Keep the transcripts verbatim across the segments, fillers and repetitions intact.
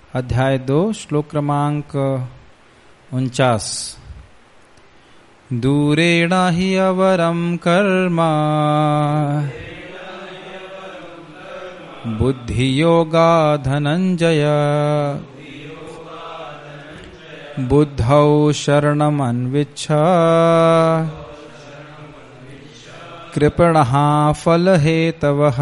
अध्याय दो श्लोक क्रमांक उनचास। दूरेण हि अवरम कर्म बुद्धियोगा धनंजय बुद्धौ शरणम अन्विच्छ कृपणः फलहेतवः।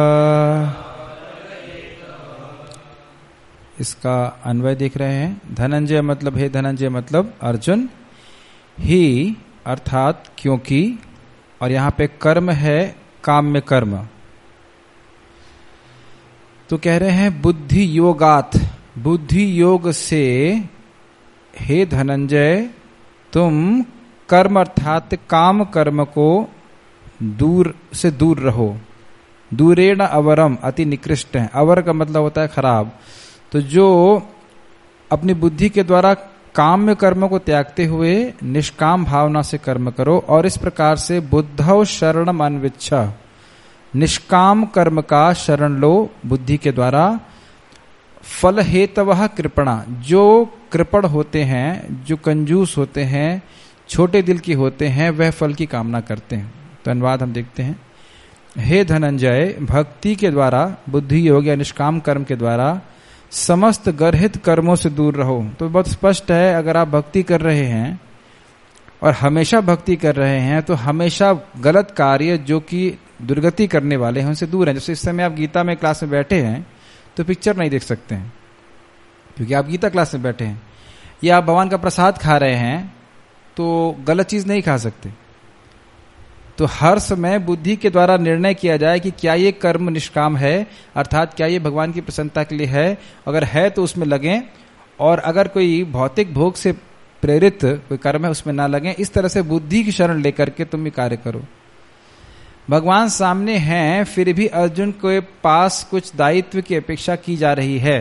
इसका अन्वय देख रहे हैं। धनंजय मतलब हे धनंजय मतलब अर्जुन, ही अर्थात क्योंकि, और यहां पे कर्म है काम्य कर्म। तो कह रहे हैं बुद्धि योगात, बुद्धि योग से हे धनंजय तुम कर्म अर्थात काम कर्म को दूर से दूर रहो। दूरेण अवरम अति निकृष्ट है। अवर का मतलब होता है खराब। तो जो अपनी बुद्धि के द्वारा काम्य कर्म को त्यागते हुए निष्काम भावना से कर्म करो, और इस प्रकार से बुद्धौ शरणम अन्विच्छ, निष्काम कर्म का शरण लो बुद्धि के द्वारा। फल हेतवः कृपणा, जो कृपण होते हैं, जो कंजूस होते हैं, छोटे दिल की होते हैं, वह फल की कामना करते हैं। तो अनुवाद हम देखते हैं। हे धनंजय, भक्ति के द्वारा, बुद्धि योग या निष्काम कर्म के द्वारा समस्त गर्हित कर्मों से दूर रहो। तो बहुत स्पष्ट है, अगर आप भक्ति कर रहे हैं और हमेशा भक्ति कर रहे हैं तो हमेशा गलत कार्य जो कि दुर्गति करने वाले हैं उनसे दूर हैं। जैसे इस समय आप गीता में क्लास में बैठे हैं तो पिक्चर नहीं देख सकते हैं क्योंकि आप गीता क्लास में बैठे हैं, या आप भगवान का प्रसाद खा रहे हैं तो गलत चीज नहीं खा सकते। तो हर समय बुद्धि के द्वारा निर्णय किया जाए कि क्या ये कर्म निष्काम है, अर्थात क्या ये भगवान की प्रसन्नता के लिए है। अगर है तो उसमें लगें, और अगर कोई भौतिक भोग से प्रेरित कोई कर्म है उसमें ना लगें। इस तरह से बुद्धि की शरण लेकर के तुम ये कार्य करो। भगवान सामने हैं, फिर भी अर्जुन के पास कुछ दायित्व की अपेक्षा की जा रही है।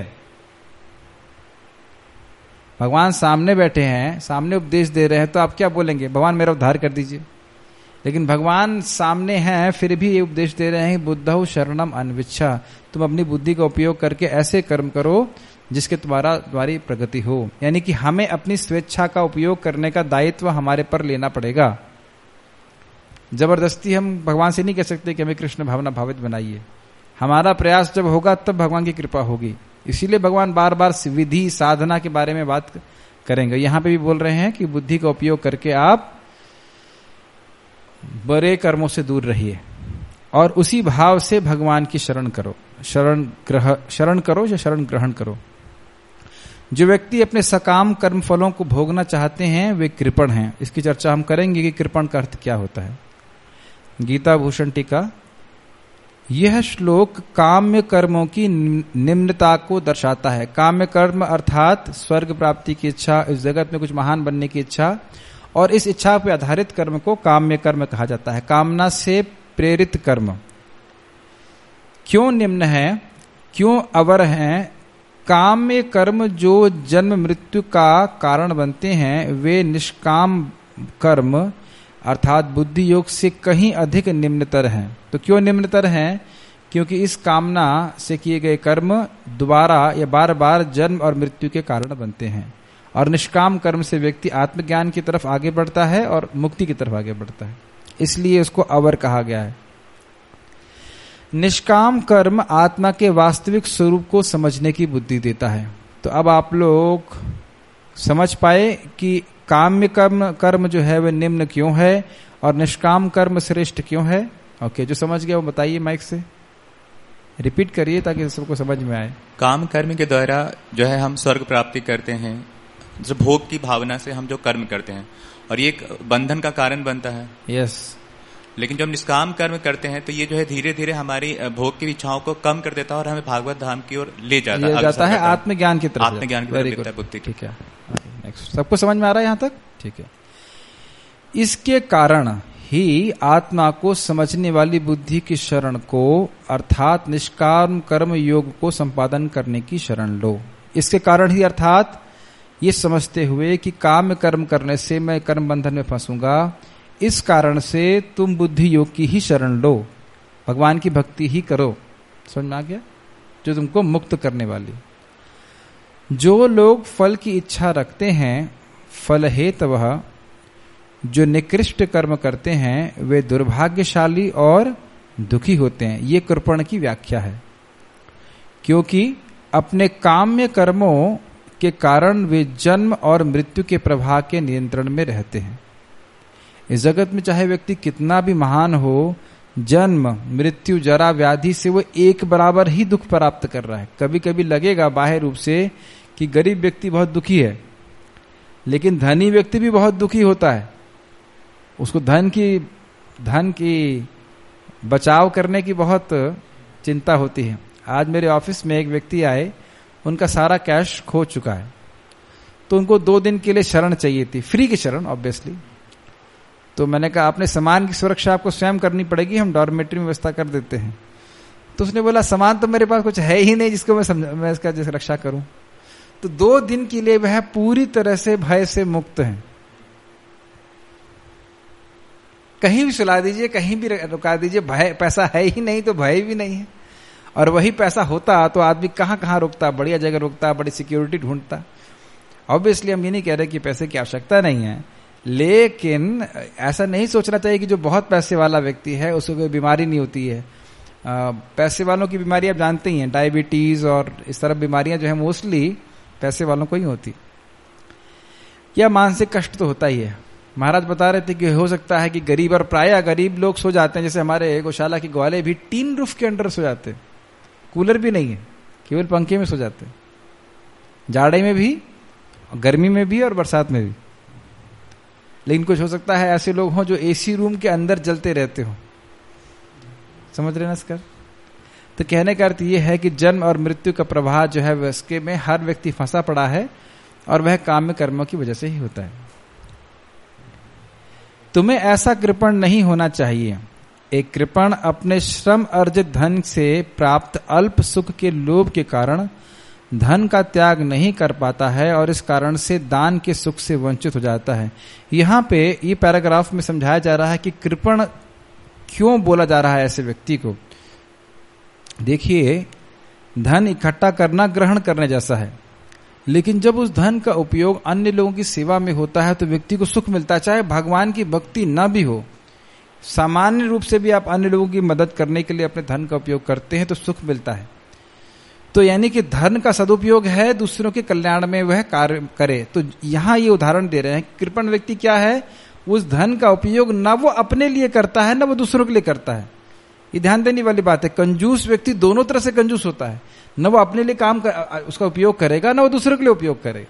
भगवान सामने बैठे हैं, सामने उपदेश दे रहे हैं, तो आप क्या बोलेंगे? भगवान मेरा उद्धार कर दीजिए। लेकिन भगवान सामने हैं, फिर भी ये उपदेश दे रहे हैं बुद्धौ शरणम अन्विच्छ, तुम अपनी बुद्धि का उपयोग करके ऐसे कर्म करो जिसके तुम्हारा द्वारी प्रगति हो। यानी कि हमें अपनी स्वेच्छा का उपयोग करने का दायित्व हमारे पर लेना पड़ेगा। जबरदस्ती हम भगवान से नहीं कह सकते कि हमें कृष्ण भावना भावित बनाइए। हमारा प्रयास जब होगा तब भगवान की कृपा होगी। इसीलिए भगवान बार बार विधि साधना के बारे में बात करेंगे। यहां पे भी बोल रहे हैं कि बुद्धि का उपयोग करके आप बड़े कर्मों से दूर रहिए और उसी भाव से भगवान की शरण करो। शरण ग्रह शरण करो या शरण ग्रहण करो। जो व्यक्ति अपने सकाम कर्म फलों को भोगना चाहते हैं वे कृपण हैं। इसकी चर्चा हम करेंगे कि कृपण का अर्थ क्या होता है। गीता भूषण टीका। यह श्लोक काम्य कर्मों की निम्नता को दर्शाता है। काम्य कर्म अर्थात स्वर्ग प्राप्ति की इच्छा, इस जगत में कुछ महान बनने की इच्छा, और इस इच्छा पर आधारित कर्म को काम्य कर्म कहा जाता है। कामना से प्रेरित कर्म क्यों निम्न है, क्यों अवर हैं? काम्य कर्म जो जन्म मृत्यु का कारण बनते हैं वे निष्काम कर्म अर्थात बुद्धि योग से कहीं अधिक निम्नतर हैं। तो क्यों निम्नतर हैं? क्योंकि इस कामना से किए गए कर्म दोबारा या बार बार जन्म और मृत्यु के कारण बनते हैं, और निष्काम कर्म से व्यक्ति आत्मज्ञान की तरफ आगे बढ़ता है और मुक्ति की तरफ आगे बढ़ता है। इसलिए उसको अवर कहा गया है। निष्काम कर्म आत्मा के वास्तविक स्वरूप को समझने की बुद्धि देता है। तो अब आप लोग समझ पाए कि काम्य कर्म कर्म जो है वह निम्न क्यों है और निष्काम कर्म श्रेष्ठ क्यों है। ओके, जो समझ गया वो बताइए माइक से, रिपीट करिए ताकि सबको समझ में आए। काम कर्म के द्वारा जो है हम स्वर्ग प्राप्ति करते हैं, जो भोग की भावना से हम जो कर्म करते हैं, और ये एक बंधन का कारण बनता है। यस। लेकिन जब निष्काम कर्म करते हैं तो ये जो है धीरे धीरे हमारी भोग की इच्छाओं को कम कर देता है और हमें भागवत धाम की ओर ले जाता है, जाता है आत्मज्ञान की तरफ। आत्मज्ञान की तरफ बुद्धि। ठीक है, नेक्स्ट। सबको समझ में आ रहा है यहां तक? ठीक है। इसके कारण ही आत्मा को समझने वाली बुद्धि की शरण को अर्थात निष्काम कर्म योग को संपादन करने की शरण लो। इसके कारण ही अर्थात ये समझते हुए कि काम कर्म करने से मैं कर्म बंधन में फंसूंगा, इस कारण से तुम बुद्धि योग की ही शरण लो, भगवान की भक्ति ही करो। समझ में आ गया? जो तुमको मुक्त करने वाली। जो लोग फल की इच्छा रखते हैं, फल हेतवः जो निकृष्ट कर्म करते हैं, वे दुर्भाग्यशाली और दुखी होते हैं। ये कृपण की व्याख्या है, क्योंकि अपने काम्य कर्मों के कारण वे जन्म और मृत्यु के प्रभाव के नियंत्रण में रहते हैं। इस जगत में चाहे व्यक्ति कितना भी महान हो, जन्म मृत्यु जरा व्याधि से वो एक बराबर ही दुख प्राप्त कर रहा है। कभी कभी लगेगा बाह्य रूप से कि गरीब व्यक्ति बहुत दुखी है, लेकिन धनी व्यक्ति भी बहुत दुखी होता है। उसको धन की धन की बचाव करने की बहुत चिंता होती है। आज मेरे ऑफिस में एक व्यक्ति आए, उनका सारा कैश खो चुका है, तो उनको दो दिन के लिए शरण चाहिए थी, फ्री की शरण ऑब्वियसली। तो मैंने कहा अपने सामान की सुरक्षा आपको स्वयं करनी पड़ेगी, हम डॉर्मेट्री में व्यवस्था कर देते हैं। तो उसने बोला सामान तो मेरे पास कुछ है ही नहीं जिसको मैं समझ मैं इसका जैसे रक्षा करूं। तो दो दिन के लिए वह पूरी तरह से भय से मुक्त है। कहीं भी सुला दीजिए, कहीं भी रुका दीजिए, भय पैसा है ही नहीं तो भय भी नहीं है। और वही पैसा होता तो आदमी कहां कहां रुकता, बढ़िया जगह रुकता, बड़ी सिक्योरिटी ढूंढता। ऑब्वियसली हम ये नहीं कह रहे कि पैसे की आवश्यकता नहीं है, लेकिन ऐसा नहीं सोचना चाहिए कि जो बहुत पैसे वाला व्यक्ति है उसको कोई बीमारी नहीं होती है। आ, पैसे वालों की बीमारी आप जानते ही हैं, डायबिटीज और इस तरह बीमारियां जो है मोस्टली पैसे वालों को ही होती। या मानसिक कष्ट तो होता ही है। महाराज बता रहे थे कि हो सकता है कि गरीब, और प्रायः गरीब लोग सो जाते हैं, जैसे हमारे गौशाला के ग्वाले भी टीन रूफ के अंडर सो जाते हैं, कूलर भी नहीं है, केवल पंखे में सो जाते हैं, जाड़े में भी, गर्मी में भी और बरसात में भी। लेकिन कुछ हो सकता है ऐसे लोग हों जो एसी रूम के अंदर जलते रहते हो। समझ रहे ना इसका? तो कहने का अर्थ यह है कि जन्म और मृत्यु का प्रभाव जो है उसके में हर व्यक्ति फंसा पड़ा है, और वह काम्य कर्मों की वजह से ही होता है। तुम्हें ऐसा कृपण नहीं होना चाहिए। एक कृपण अपने श्रम अर्जित धन से प्राप्त अल्प सुख के लोभ के कारण धन का त्याग नहीं कर पाता है, और इस कारण से दान के सुख से वंचित हो जाता है। यहां पे ये पैराग्राफ में समझाया जा रहा है कि कृपण क्यों बोला जा रहा है ऐसे व्यक्ति को। देखिए, धन इकट्ठा करना ग्रहण करने जैसा है, लेकिन जब उस धन का उपयोग अन्य लोगों की सेवा में होता है तो व्यक्ति को सुख मिलता है, चाहे भगवान की भक्ति न भी हो। सामान्य रूप से भी आप अन्य लोगों की मदद करने के लिए अपने धन का उपयोग करते हैं तो सुख मिलता है। तो यानी कि धन का सदुपयोग है दूसरों के कल्याण में वह कार्य करे। तो यहां ये उदाहरण दे रहे हैं, कृपण व्यक्ति क्या है, उस धन का उपयोग न वो अपने लिए करता है न वो दूसरों के लिए करता है। ये ध्यान देने वाली बात है। कंजूस व्यक्ति दोनों तरह से कंजूस होता है, न वो अपने लिए काम कर, उसका उपयोग करेगा, न वो दूसरों के लिए उपयोग करे।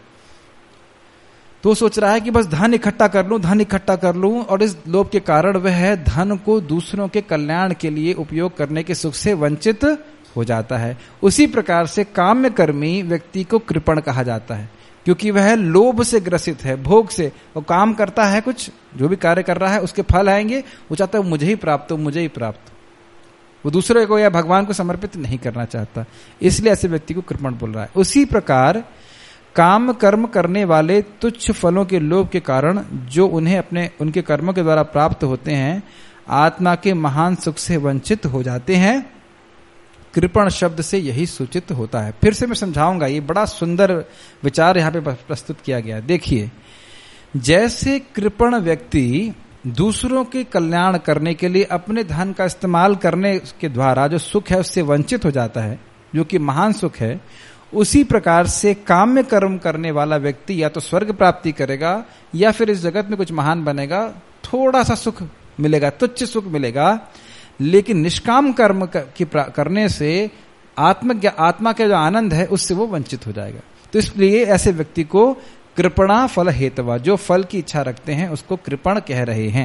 तो सोच रहा है कि बस धन इकट्ठा कर लूं, धन इकट्ठा कर लूं, और इस लोभ के कारण वह धन को दूसरों के कल्याण के लिए उपयोग करने के सुख से वंचित हो जाता है। उसी प्रकार से काम्य कर्मी व्यक्ति को कृपण कहा जाता है, क्योंकि वह लोभ से ग्रसित है, भोग से। वो काम करता है, कुछ जो भी कार्य कर रहा है उसके फल आएंगे, वो चाहता है मुझे ही प्राप्त हो, मुझे ही प्राप्त हो। वो दूसरे को या भगवान को समर्पित नहीं करना चाहता, इसलिए ऐसे व्यक्ति को कृपण बोल रहा है। उसी प्रकार काम कर्म करने वाले तुच्छ फलों के लोभ के कारण जो उन्हें अपने उनके कर्मों के द्वारा प्राप्त होते हैं, आत्मा के महान सुख से वंचित हो जाते हैं। कृपण शब्द से यही सूचित होता है। फिर से मैं समझाऊंगा, ये बड़ा सुंदर विचार यहां पे प्रस्तुत किया गया। देखिए, जैसे कृपण व्यक्ति दूसरों के कल्याण करने के लिए अपने धन का इस्तेमाल करने के द्वारा जो सुख है उससे वंचित हो जाता है, जो कि महान सुख है, उसी प्रकार से काम्य कर्म करने वाला व्यक्ति या तो स्वर्ग प्राप्ति करेगा या फिर इस जगत में कुछ महान बनेगा, थोड़ा सा सुख मिलेगा, तुच्छ सुख मिलेगा, लेकिन निष्काम कर्म की करने से आत्म आत्मा का जो आनंद है उससे वो वंचित हो जाएगा। तो इसलिए ऐसे व्यक्ति को कृपणा फल हेतवा, जो फल की इच्छा रखते हैं उसको कृपण कह रहे हैं।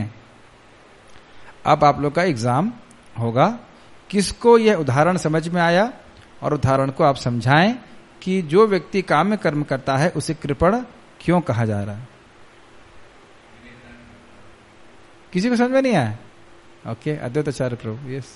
अब आप लोग का एग्जाम होगा, किसको यह उदाहरण समझ में आया, और उदाहरण को आप समझाएं कि जो व्यक्ति काम्य कर्म करता है उसे कृपण क्यों कहा जा रहा है। किसी को समझ में नहीं आया? ओके, अद्वैत आचार्य प्रभु, यस।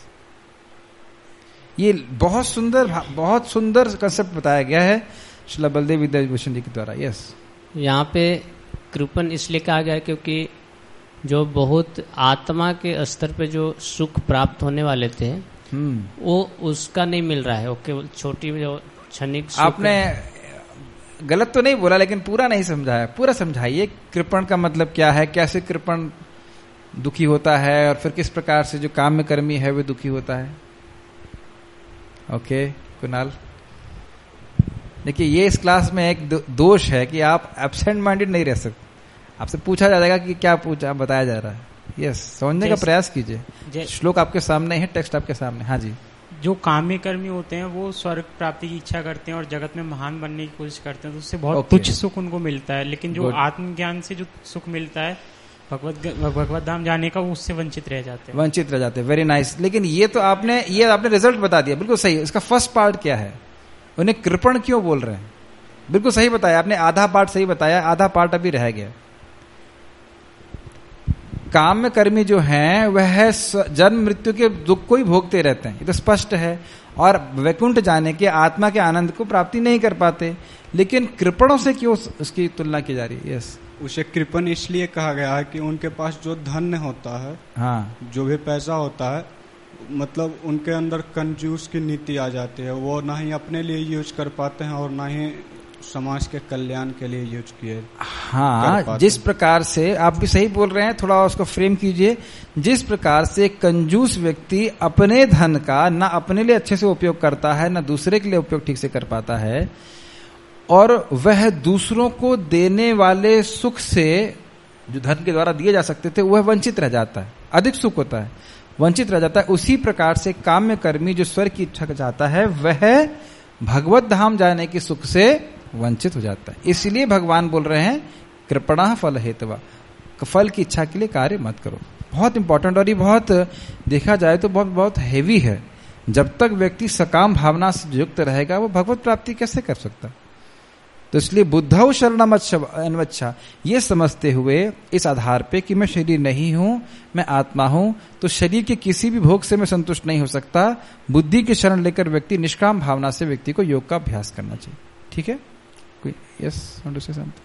ये बहुत सुंदर बहुत सुंदर कंसेप्ट बताया गया है श्रील बलदेव विद्याभूषण जी के द्वारा। यस, यहाँ पे कृपण इसलिए कहा गया क्योंकि जो बहुत आत्मा के स्तर पे जो सुख प्राप्त होने वाले थे वो उसका नहीं मिल रहा है, वो केवल छोटी जो क्षणिक। आपने गलत तो नहीं बोला, लेकिन पूरा नहीं समझाया। पूरा समझाइए कृपण का मतलब क्या है, कैसे कृपण दुखी होता है, और फिर किस प्रकार से जो काम्य कर्मी है वो दुखी होता है। ओके कुणाल, देखिए ये इस क्लास में एक दोष है कि आप एब्सेंट माइंडेड नहीं रह सकते। आपसे पूछा जाएगा कि क्या पूछा, बताया जा रहा है। यस, समझने का प्रयास कीजिए। श्लोक आपके सामने है, टेक्स्ट आपके सामने। हाँ जी। जो काम्य कर्मी होते हैं वो स्वर्ग प्राप्ति की इच्छा करते हैं और जगत में महान बनने की कोशिश करते हैं, तो उससे बहुत तुच्छ सुख उनको मिलता है। लेकिन जो आत्मज्ञान से जो सुख मिलता है, भगवत भगवत धाम जाने का, वो उससे वंचित रह जाते हैं। वंचित रह जाते हैं। Very nice. लेकिन ये तो आपने ये आपने रिजल्ट बता दिया, बिल्कुल सही। इसका फर्स्ट पार्ट क्या है, उन्हें कृपण क्यों बोल रहे हैं, बिल्कुल सही बताया आपने। आधा पार्ट सही बताया, आधा पार्ट अभी रह गया। काम्य कर्मी जो हैं वह जन्म मृत्यु के दुख को ही भोगते रहते हैं, ये तो स्पष्ट है, और वैकुंठ जाने के आत्मा के आनंद को प्राप्ति नहीं कर पाते। लेकिन कृपणों से क्यों उसकी तुलना की जा रही है? यस, उसे कृपण इसलिए कहा गया है कि उनके पास जो धन होता है, हाँ, जो भी पैसा होता है, मतलब उनके अंदर कंजूस की नीति आ जाती है। वो ना ही अपने लिए यूज कर पाते हैं और ना ही समाज के कल्याण के लिए यूज किए। हाँ, जिस प्रकार से आप भी सही बोल रहे हैं, थोड़ा उसको फ्रेम कीजिए। जिस प्रकार से कंजूस व्यक्ति अपने धन का ना अपने लिए अच्छे से उपयोग करता है, ना दूसरे के लिए उपयोग ठीक से कर पाता है, और वह दूसरों को देने वाले सुख से जो धन के द्वारा दिए जा सकते थे वह वंचित रह जाता है, अधिक सुख होता है, वंचित रह जाता है। उसी प्रकार से काम्य कर्मी जो स्वर्ग की इच्छा चाहता है वह भगवत धाम जाने के सुख से वंचित हो जाता है। इसलिए भगवान बोल रहे हैं कृपणा फल हेतवा, फल की इच्छा के लिए कार्य मत करो। बहुत इंपॉर्टेंट, और ये बहुत देखा जाए तो बहुत बहुत हैवी है। जब तक व्यक्ति सकाम भावना से युक्त रहेगा वो भगवत प्राप्ति कैसे कर सकता। तो इसलिए बुद्धौ शरणमच्छा, ये समझते हुए इस आधार पे कि मैं शरीर नहीं हूं, मैं आत्मा हूं, तो शरीर के किसी भी भोग से मैं संतुष्ट नहीं हो सकता। बुद्धि की शरण लेकर व्यक्ति निष्काम भावना से व्यक्ति को योग का अभ्यास करना चाहिए। ठीक है, कोई yes want to say something?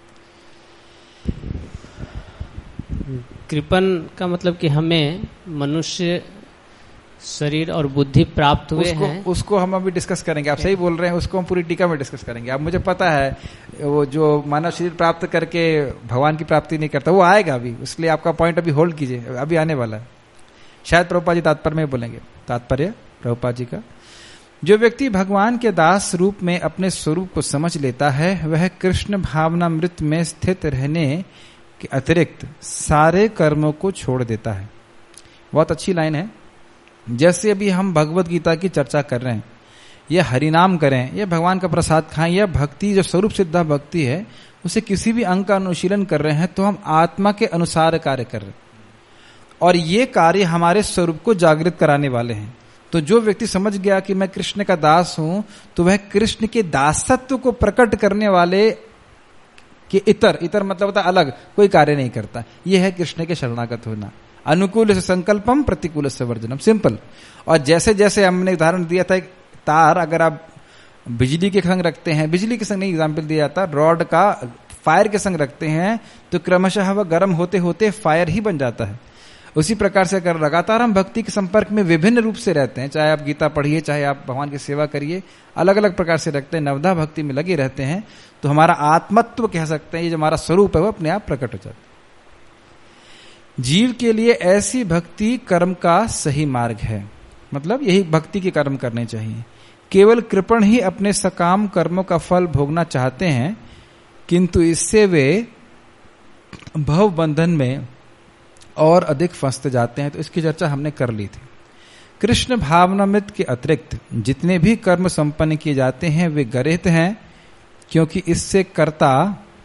कृपण का मतलब कि हमें मनुष्य शरीर और बुद्धि प्राप्त हुए उसको, हैं, उसको हम अभी डिस्कस करेंगे। आप सही बोल रहे हैं, उसको हम पूरी टीका में डिस्कस करेंगे। अब मुझे पता है वो जो मानव शरीर प्राप्त करके भगवान की प्राप्ति नहीं करता, वो आएगा अभी, इसलिए आपका पॉइंट अभी होल्ड कीजिए, अभी आने वाला है। शायद प्रभुपाद जी तात्पर्य में बोलेंगे, तात्पर्य प्रभुपाद जी का। जो व्यक्ति भगवान के दास रूप में अपने स्वरूप को समझ लेता है वह कृष्ण भावनामृत में स्थित रहने के अतिरिक्त सारे कर्मों को छोड़ देता है। बहुत अच्छी लाइन है। जैसे अभी हम भगवत गीता की चर्चा कर रहे हैं, या हरिनाम करें, या भगवान का प्रसाद खाएं, या भक्ति जो स्वरूप सिद्धा भक्ति है उसे किसी भी अंग का अनुशीलन कर रहे हैं, तो हम आत्मा के अनुसार कार्य कर रहे हैं, और ये कार्य हमारे स्वरूप को जागृत कराने वाले हैं। तो जो व्यक्ति समझ गया कि मैं कृष्ण का दास हूं, तो वह कृष्ण के दासत्व को प्रकट करने वाले के इतर इतर मतलब होता अलग कोई कार्य नहीं करता। यह है कृष्ण के शरणागत होना। अनुकूल से संकल्पम, प्रतिकूल से वर्जनम, सिंपल। और जैसे जैसे हमने उदाहरण दिया था, तार अगर आप बिजली के संग रखते हैं, बिजली के संग नहीं एग्जाम्पल दिया जाता, रॉड का फायर के संग रखते हैं, तो क्रमशः वह गर्म होते होते फायर ही बन जाता है। उसी प्रकार से अगर लगातार हम भक्ति के संपर्क में विभिन्न रूप से रहते हैं, चाहे आप गीता पढ़िए, चाहे आप भगवान की सेवा करिए, अलग अलग प्रकार से रखते हैं, नवधा भक्ति में लगे रहते हैं, तो हमारा आत्मत्व कह सकते हैं, ये जो हमारा स्वरूप है वो अपने आप प्रकट हो जाता है। जीव के लिए ऐसी भक्ति कर्म का सही मार्ग है, मतलब यही भक्ति के कर्म करने चाहिए। केवल कृपण ही अपने सकाम कर्मों का फल भोगना चाहते हैं, किंतु इससे वे भव बंधन में और अधिक फंसते जाते हैं। तो इसकी चर्चा हमने कर ली थी। कृष्ण भावनामृत के अतिरिक्त जितने भी कर्म संपन्न किए जाते हैं वे गरित हैं, क्योंकि इससे कर्ता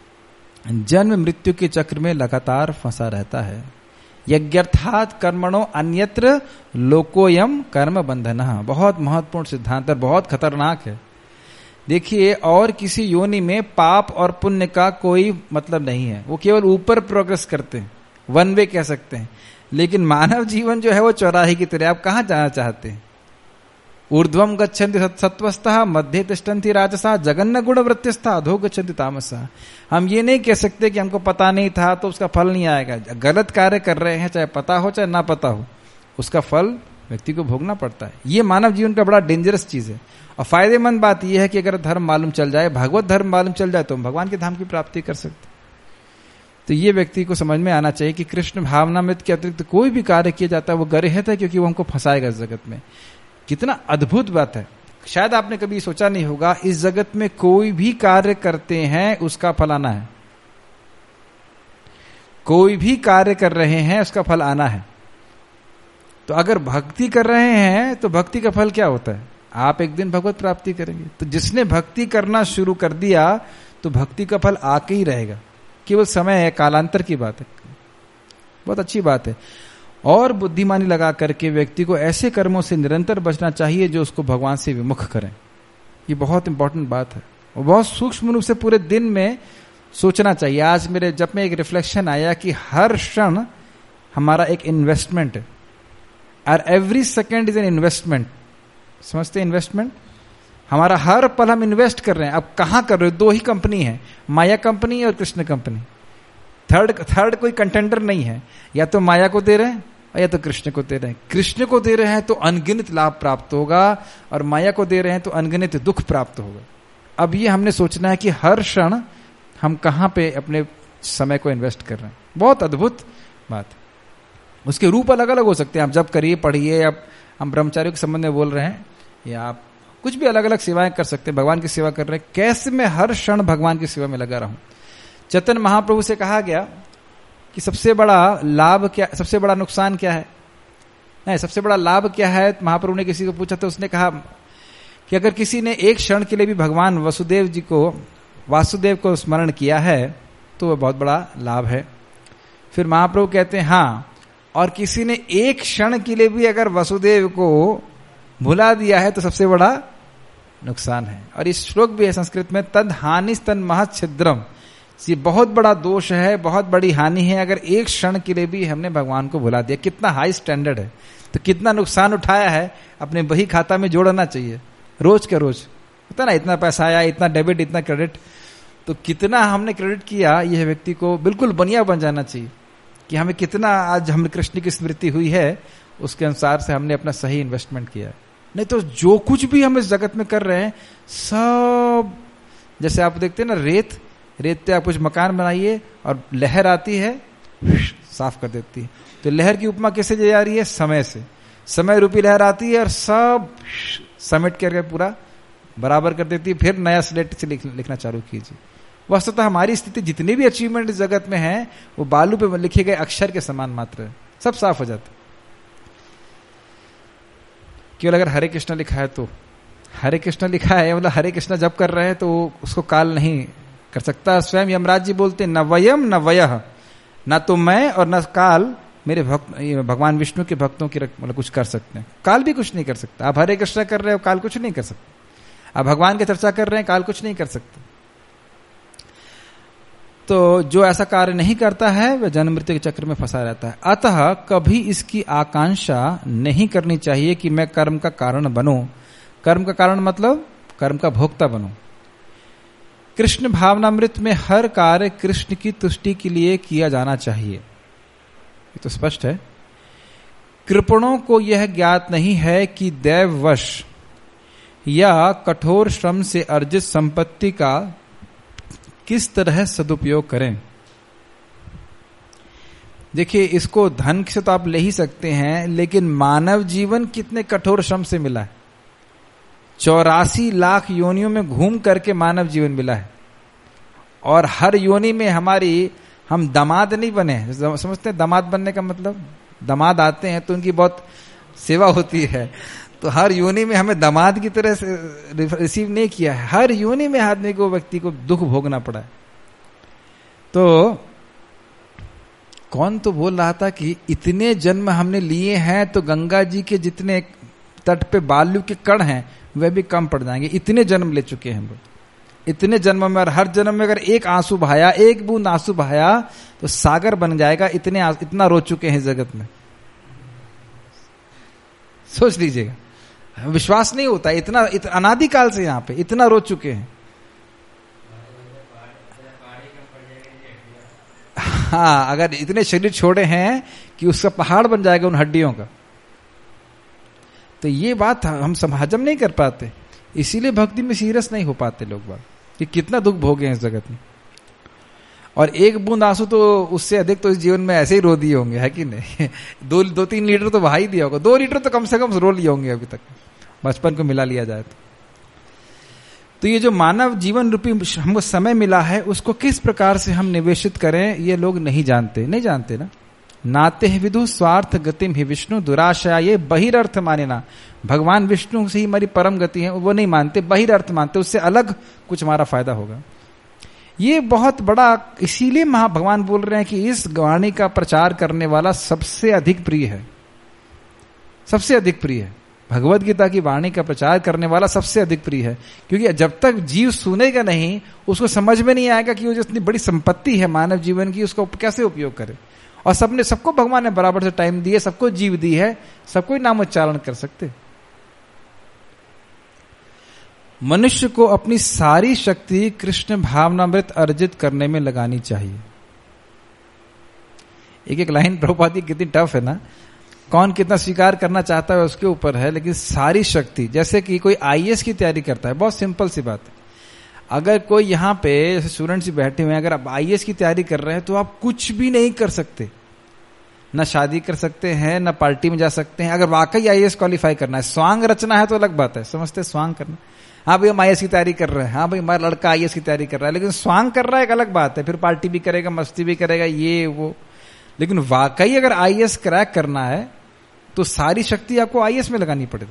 जन्म मृत्यु के चक्र में लगातार फंसा रहता है। यज्ञर्थात कर्मणो अन्यत्र लोकोयम कर्म बंधनः, बहुत महत्वपूर्ण सिद्धांत और बहुत खतरनाक है। देखिए, और किसी योनि में पाप और पुण्य का कोई मतलब नहीं है, वो केवल ऊपर प्रोग्रेस करते हैं, वन वे कह सकते हैं। लेकिन मानव जीवन जो है वो चौराहे की तरह, आप कहां जाना चाहते हैं? ऊर्ध्वम गच्छन्ति सत्वस्तः, मध्य तिष्ठन्ति राजसा, जगन्न गुण वृत्तिस्था, अधो गच्छन्ति तामसः। हम ये नहीं कह सकते कि हमको पता नहीं था तो उसका फल नहीं आएगा। गलत कार्य कर रहे हैं, चाहे पता हो चाहे ना पता हो, उसका फल व्यक्ति को भोगना पड़ता है। ये मानव जीवन का बड़ा डेंजरस चीज है। और फायदेमंद बात यह है कि अगर धर्म मालूम चल जाए, भगवत धर्म मालूम चल जाए, तो हम भगवान के धाम की प्राप्ति कर सकते। तो ये व्यक्ति को समझ में आना चाहिए कि कृष्ण भावनामृत के अतिरिक्त कोई भी कार्य किया जाता है वो गरेहत है, क्योंकि वो हमको फंसाएगा इस जगत में। कितना अद्भुत बात है, शायद आपने कभी सोचा नहीं होगा, इस जगत में कोई भी कार्य करते हैं उसका फल आना है। कोई भी कार्य कर रहे हैं उसका फल आना है। तो अगर भक्ति कर रहे हैं तो भक्ति का फल क्या होता है? आप एक दिन भगवत प्राप्ति करेंगे। तो जिसने भक्ति करना शुरू कर दिया तो भक्ति का फल आके ही रहेगा, केवल समय है, कालांतर की बात है। बहुत अच्छी बात है। और बुद्धिमानी लगा करके व्यक्ति को ऐसे कर्मों से निरंतर बचना चाहिए जो उसको भगवान से विमुख करें। ये बहुत इंपॉर्टेंट बात है और बहुत सूक्ष्म रूप से पूरे दिन में सोचना चाहिए। आज मेरे जब में एक रिफ्लेक्शन आया कि हर क्षण हमारा एक इन्वेस्टमेंट है, और every second is an investment. समझते हैं इन्वेस्टमेंट? हमारा हर पल हम इन्वेस्ट कर रहे हैं। अब कहां कर रहे हो? दो ही कंपनी है, माया कंपनी और कृष्ण कंपनी। थर्ड थर्ड कोई कंटेंडर नहीं है। या तो माया को दे रहे हैं या तो कृष्ण को दे रहे हैं। कृष्ण को दे रहे हैं तो अनगिनत लाभ प्राप्त होगा, और माया को दे रहे हैं तो अनगिनत दुख प्राप्त होगा। अब ये हमने सोचना है कि हर क्षण हम कहां पे अपने समय को इन्वेस्ट कर रहे हैं। बहुत अद्भुत बात। उसके रूप अलग अलग हो सकते हैं। आप जब करिए, पढ़िए, अब हम ब्रह्मचारियों के संबंध में बोल रहे हैं, या आप कुछ भी अलग अलग सेवाएं कर सकते हैं। भगवान की सेवा कर रहे हैं, कैसे मैं हर क्षण भगवान की सेवा में लगा रहूं। चैतन्य महाप्रभु से कहा गया कि सबसे बड़ा लाभ क्या, सबसे बड़ा नुकसान क्या है? नहीं, सबसे बड़ा लाभ क्या है? महाप्रभु ने किसी को पूछा तो उसने कहा कि अगर किसी ने एक क्षण के लिए भी भगवान वसुदेव जी को, वासुदेव को स्मरण किया है तो वह बहुत बड़ा लाभ है। फिर महाप्रभु कहते हैं हाँ, और किसी ने एक क्षण के लिए भी अगर वसुदेव को भुला दिया है तो सबसे बड़ा नुकसान है। और इस श्लोक भी है संस्कृत में, तद हानिस तन महत् छिद्रम। ये बहुत बड़ा दोष है, बहुत बड़ी हानि है अगर एक क्षण के लिए भी हमने भगवान को भुला दिया। कितना हाई स्टैंडर्ड है, तो कितना नुकसान उठाया है, अपने बही खाता में जोड़ना चाहिए रोज के रोज। पता ना, इतना पैसा आया, इतना डेबिट, इतना क्रेडिट, तो कितना हमने क्रेडिट किया, यह व्यक्ति को बिल्कुल बनिया बन जाना चाहिए कि हमें कितना आज हम कृष्ण की स्मृति हुई है, उसके अनुसार से हमने अपना सही इन्वेस्टमेंट किया है। नहीं तो जो कुछ भी हम इस जगत में कर रहे हैं सब, जैसे आप देखते हैं ना, रेत रेत पे आप कुछ मकान बनाइए और लहर आती है साफ कर देती है। तो लहर की उपमा कैसे दी जा रही है? समय से। समय रूपी लहर आती है और सब समेट करके पूरा बराबर कर देती है। फिर नया स्लेट से लिख, लिखना चालू कीजिए। वस्तुतः हमारी स्थिति जितनी भी अचीवमेंट इस जगत में है वो बालू पे लिखे गए अक्षर के समान मात्र है, सब साफ हो जाता है। केवल अगर हरे कृष्ण लिखा है तो, हरे कृष्ण लिखा है मतलब हरे कृष्ण जब कर रहे हैं तो उसको काल नहीं कर सकता। स्वयं यमराज जी बोलते न वयम न वयः, न तो मैं और न काल मेरे भक्त, भगवान विष्णु के भक्तों की मतलब कुछ कर सकते हैं। काल भी कुछ नहीं कर सकता। आप हरे कृष्ण कर रहे हो, काल कुछ नहीं कर सकता। आप भगवान की चर्चा कर रहे हैं, काल कुछ नहीं कर सकता। तो जो ऐसा कार्य नहीं करता है वह जन्म मृत्यु के चक्र में फंसा रहता है। अतः कभी इसकी आकांक्षा नहीं करनी चाहिए कि मैं कर्म का कारण बनूं। कर्म का कारण मतलब कर्म का भोक्ता बनूं। कृष्ण भावनामृत में हर कार्य कृष्ण की तुष्टि के लिए किया जाना चाहिए, ये तो स्पष्ट है। कृपणों को यह ज्ञात नहीं है कि दैववश या कठोर श्रम से अर्जित संपत्ति का किस तरह सदुपयोग करें। देखिए, इसको धन से तो आप ले ही सकते हैं, लेकिन मानव जीवन कितने कठोर श्रम से मिला है। चौरासी लाख योनियों में घूम करके मानव जीवन मिला है, और हर योनि में हमारी, हम दामाद नहीं बने। समझते हैं दामाद बनने का मतलब? दामाद आते हैं तो उनकी बहुत सेवा होती है, तो हर योनि में हमें दामाद की तरह से रिसीव नहीं किया है। हर योनि में आदमी को, व्यक्ति को दुख भोगना पड़ा है। तो कौन तो बोल रहा था कि इतने जन्म हमने लिए हैं तो गंगा जी के जितने तट पे बालू के कण हैं वह भी कम पड़ जाएंगे। इतने जन्म ले चुके हैं हम लोग, इतने जन्म में, और हर जन्म में अगर एक आंसू बहाया, एक बूंद आंसू बहाया तो सागर बन जाएगा। इतने इतना रो चुके हैं जगत में, सोच लीजिएगा। विश्वास नहीं होता, इतना, इतना अनादिकाल से यहाँ पे इतना रो चुके हैं। हाँ, अगर इतने शरीर छोड़े हैं कि उसका पहाड़ बन जाएगा उन हड्डियों का। तो ये बात हम हजम नहीं कर पाते, इसीलिए भक्ति में सीरियस नहीं हो पाते लोग बात कि कितना दुख भोगे हैं इस जगत में। और एक बूंद आंसू तो उससे अधिक तो इस जीवन में ऐसे ही रो दिए होंगे, है कि नहीं? दो दो तीन लीटर तो बहा ही दिया होगा, दो लीटर तो कम से कम रो लिए होंगे अभी तक, बचपन को मिला लिया जाए तो। तो ये जो मानव जीवन रूपी हमको समय मिला है, उसको किस प्रकार से हम निवेशित करें, ये लोग नहीं जानते, नहीं जानते ना। नाते विदु स्वार्थ गतिम ही विष्णु दुराशया, ये बहिर्थ माने ना, भगवान विष्णु से ही हमारी परम गति है, वो नहीं मानते, बहिर्थ मानते, उससे अलग कुछ हमारा फायदा होगा। ये बहुत बड़ा, इसीलिए महा भगवान बोल रहे हैं कि इस वाणी का प्रचार करने वाला सबसे अधिक प्रिय है, सबसे अधिक प्रिय है। भगवत गीता की वाणी का प्रचार करने वाला सबसे अधिक प्रिय है, क्योंकि जब तक जीव सुनेगा नहीं, उसको समझ में नहीं आएगा कि वो जितनी बड़ी संपत्ति है मानव जीवन की, उसको कैसे उपयोग करे। और सबने, सबको भगवान ने बराबर से टाइम दिए, सबको जीव दी है, सबको नाम उच्चारण कर सकते। मनुष्य को अपनी सारी शक्ति कृष्ण भावनामृत अर्जित करने में लगानी चाहिए। एक एक लाइन प्रभुपाद की कितनी टफ है ना, कौन कितना स्वीकार करना चाहता है उसके ऊपर है, लेकिन सारी शक्ति, जैसे कि कोई आईएएस की तैयारी करता है, बहुत सिंपल सी बात है। अगर कोई यहाँ पे स्टूडेंट्स बैठे हुए हैं, अगर आप आईएएस की तैयारी कर रहे हैं तो आप कुछ भी नहीं कर सकते, ना शादी कर सकते हैं, ना पार्टी में जा सकते हैं। अगर वाकई आईएएस क्वालिफाई करना है, स्वांग रचना है तो अलग बात है, समझते स्वांग करना, हाँ भाई हम आईएएस की तैयारी कर रहे हैं, हाँ भाई हमारा लड़का आईएएस की तैयारी कर रहा है, लेकिन स्वांग कर रहा है एक अलग बात है, फिर पार्टी भी करेगा, मस्ती भी करेगा, ये वो। लेकिन वाकई अगर आईएएस क्रैक करना है तो सारी शक्ति आपको आईएएस में लगानी पड़ेगी।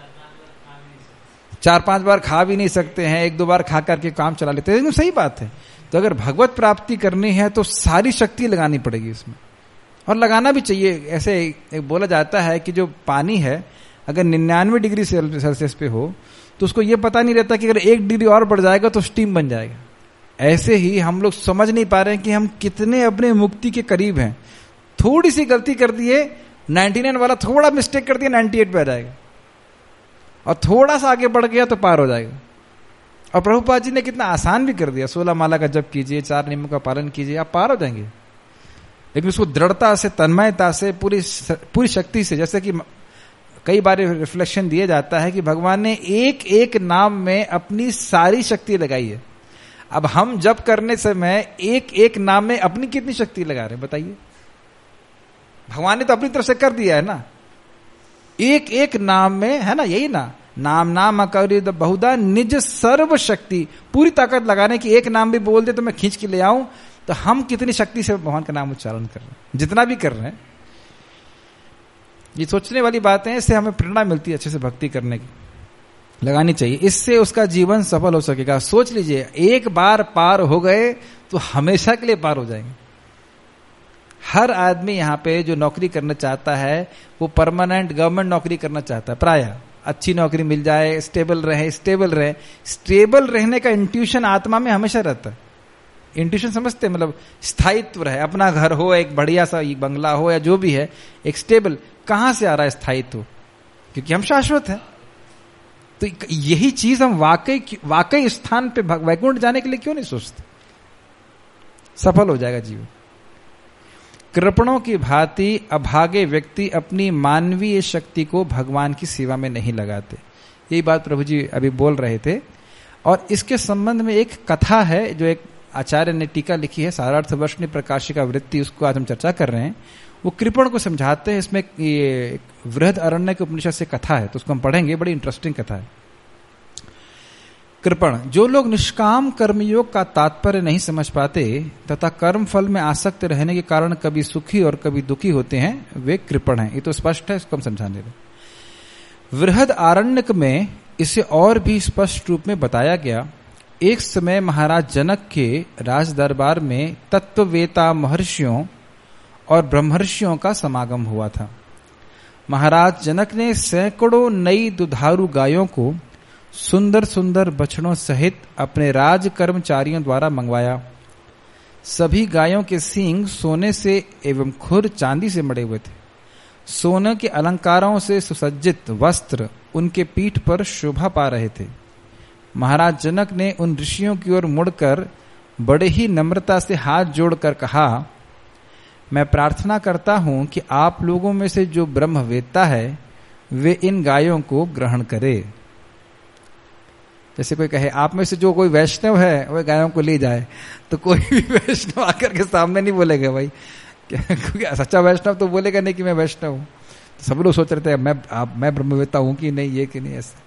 चार पांच बार खा भी नहीं सकते हैं, एक दो बार खा करके काम चला लेते हैं, लेकिन सही बात है। तो अगर भगवत प्राप्ति करनी है तो सारी शक्ति लगानी पड़ेगी इसमें, और लगाना भी चाहिए। ऐसे एक बोला जाता है कि जो पानी है अगर निन्यानवे डिग्री सेल्सियस पे हो तो उसको ये पता नहीं रहता कि अगर एक डिग्री और बढ़ जाएगा तो स्टीम बन जाएगा। ऐसे ही हम लोग समझ नहीं पा रहे हैं कि हम कितने अपने मुक्ति के करीब हैं। थोड़ी सी गलती कर दिए, निन्यानवे वाला थोड़ा मिस्टेक कर दिया, अट्ठानवे पे आ जाएगा, और थोड़ा सा आगे बढ़ गया तो पार हो जाएगा। और प्रभुपाद जी ने कितना आसान भी कर दिया, सोलह माला का जप कीजिए, चार नियमों का पालन कीजिए, आप पार हो जाएंगे। लेकिन उसको दृढ़ता से, तन्मयता से, पूरी पूरी शक्ति से, जैसे कि कई बार रिफ्लेक्शन दिया जाता है कि भगवान ने एक एक नाम में अपनी सारी शक्ति लगाई है। अब हम जप करने समय एक एक नाम में अपनी कितनी शक्ति लगा रहे हैं बताइए? भगवान ने तो अपनी तरफ से कर दिया है ना, एक एक नाम में, है ना, यही ना, नाम नाम अकौरी बहुधा निज सर्व शक्ति, पूरी ताकत लगाने की। एक नाम भी बोल दे तो मैं खींच के ले आऊं, तो हम कितनी शक्ति से भगवान का नाम उच्चारण कर रहे हैं, जितना भी कर रहे हैं। ये सोचने वाली बातें हैं, इससे हमें प्रेरणा मिलती है अच्छे से भक्ति करने की, लगानी चाहिए, इससे उसका जीवन सफल हो सकेगा। सोच लीजिए, एक बार पार हो गए तो हमेशा के लिए पार हो जाएंगे। हर आदमी यहाँ पे जो नौकरी करना चाहता है वो परमानेंट गवर्नमेंट नौकरी करना चाहता है, प्रायः अच्छी नौकरी मिल जाए, स्टेबल रहे, स्टेबल रहे। स्टेबल रहने का इंट्यूशन आत्मा में हमेशा रहता है। इंट्यूशन समझते हैं, मतलब स्थायित्व रहे, अपना घर हो, एक बढ़िया सा बंगला हो या जो भी है, एक स्टेबल। कहां से आ रहा है स्थायित्व? क्योंकि हम शाश्वत हैं। तो यही चीज हम वाकई वाकई स्थान पे वैकुंठ जाने के लिए क्यों नहीं सोचते? सफल हो जाएगा जीवन। कृपणों की भांति अभागे व्यक्ति अपनी मानवीय शक्ति को भगवान की सेवा में नहीं लगाते। यही बात प्रभु जी अभी बोल रहे थे। और इसके संबंध में एक कथा है जो एक आचार्य ने टीका लिखी है, सारार्थ वर्षिणी प्रकाशिका वृत्ति, उसको आज हम चर्चा कर रहे हैं। वो कृपण को समझाते हैं। इसमें ये वृहद अरण्य के उपनिषद से कथा है, तो उसको हम पढ़ेंगे, बड़ी इंटरेस्टिंग कथा है। कृपण, जो लोग निष्काम कर्मयोग का तात्पर्य नहीं समझ पाते तथा कर्म फल में आसक्त रहने के कारण कभी सुखी और कभी दुखी होते हैं, वे कृपण हैं। ये तो स्पष्ट है, इसको हम समझाने दें। वृहद आरण्यक में इसे और भी स्पष्ट रूप में बताया गया। एक समय महाराज जनक के राज दरबार में तत्ववेता महर्षियों और ब्रह्मर्षियों का समागम हुआ था। महाराज जनक ने सैकड़ों नई दुधारू गायों को सुंदर सुंदर बछड़ों सहित अपने राज कर्मचारियों द्वारा मंगवाया। सभी गायों के सींग सोने से एवं खुर चांदी से मड़े हुए थे। सोने के अलंकारों से सुसज्जित वस्त्र उनके पीठ पर शोभा पा रहे थे। महाराज जनक ने उन ऋषियों की ओर मुड़कर बड़े ही नम्रता से हाथ जोड़कर कहा, मैं प्रार्थना करता हूं कि आप लोगों में से जो ब्रह्मवेत्ता है वे इन गायों को ग्रहण करे। जैसे कोई कहे आप में से जो कोई वैष्णव है वह गायों को ले जाए, तो कोई भी वैष्णव आकर के सामने नहीं बोलेगा भाई, क्योंकि सच्चा वैष्णव तो बोलेगा नहीं कि मैं वैष्णव हूं। तो सब लोग सोच रहे थे मैं आप मैं ब्रह्मवेत्ता हूं कि नहीं, ये कि नहीं। ऐसा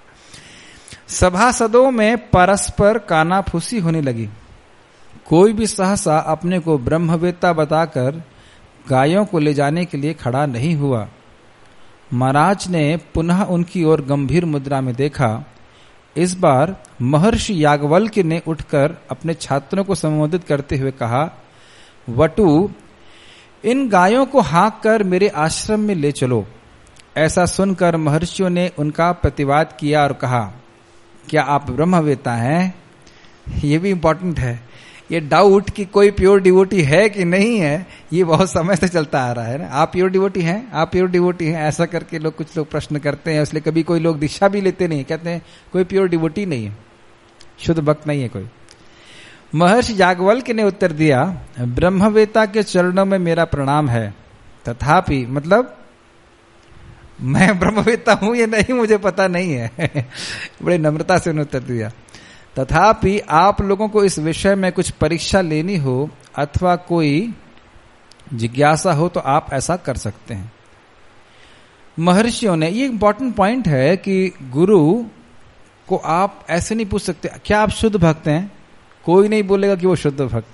सभासदों में परस्पर कानाफूसी होने लगी। कोई भी सहसा अपने को ब्रह्मवेत्ता बताकर गायों को ले जाने के लिए खड़ा नहीं हुआ। महाराज ने पुनः उनकी ओर गंभीर मुद्रा में देखा। इस बार महर्षि याज्ञवल्क्य ने उठकर अपने छात्रों को संबोधित करते हुए कहा, वटु, इन गायों को हाँक कर मेरे आश्रम में ले चलो। ऐसा सुनकर महर्षियों ने उनका प्रतिवाद किया और कहा, क्या आप ब्रह्मवेत्ता हैं? ये भी इंपॉर्टेंट है। ये डाउट कि कोई प्योर डिवोटी है कि नहीं है, ये बहुत समय से चलता आ रहा है ना। आप प्योर डिवोटी हैं, आप प्योर डिवोटी हैं, ऐसा करके लोग कुछ लोग प्रश्न करते हैं। इसलिए कभी कोई लोग दीक्षा भी लेते नहीं, कहते हैं कोई प्योर डिवोटी नहीं है, शुद्ध भक्त नहीं है कोई। महर्षि याज्ञवल्क्य ने उत्तर दिया, ब्रह्मवेत्ता के चरणों में मेरा प्रणाम है, तथापि मतलब मैं ब्रह्मवेत्ता हूं या नहीं मुझे पता नहीं है। बड़े नम्रता से उन्होंने उत्तर दिया, तथापि आप लोगों को इस विषय में कुछ परीक्षा लेनी हो अथवा कोई जिज्ञासा हो तो आप ऐसा कर सकते हैं। महर्षियों ने, ये इंपॉर्टेंट पॉइंट है कि गुरु को आप ऐसे नहीं पूछ सकते क्या आप शुद्ध भक्त हैं। कोई नहीं बोलेगा कि वो शुद्ध भक्त।